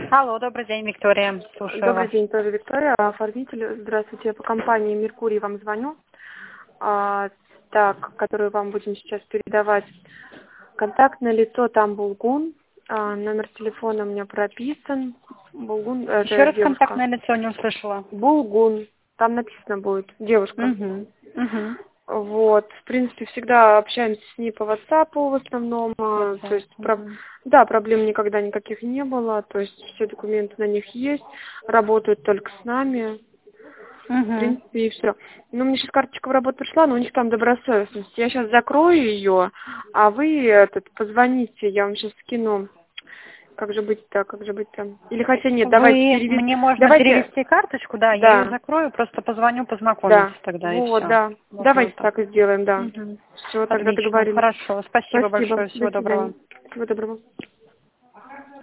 Алло, добрый день, Виктория. Слушаю Добрый вас. день, тоже Виктория, оформитель. Здравствуйте, я по компании «Меркурий» вам звоню. Которую вам будем сейчас передавать. Контактное лицо там Булгун. Номер телефона у меня прописан. Булгун, Еще это раз девушка. контактное лицо не услышала. Булгун. Там написано будет девушка. Угу. Вот, в принципе, всегда общаемся с ней по WhatsApp в основном, то есть, проблем никогда никаких не было, то есть все документы на них есть, работают только с нами, в принципе, и все. Ну, мне сейчас карточка в работу пришла, но у них там добросовестность. Я сейчас закрою ее, а вы позвоните, я вам сейчас скину. Как же быть-то, как же быть-то? Или хотя нет, давайте перевести. Мне можно перевести карточку, да, я ее закрою, просто позвоню, познакомиться тогда и все. Да. Давайте так и сделаем, да. Все, тогда Отлично, договорились. хорошо, спасибо большое, всего До свидания. доброго. Всего доброго.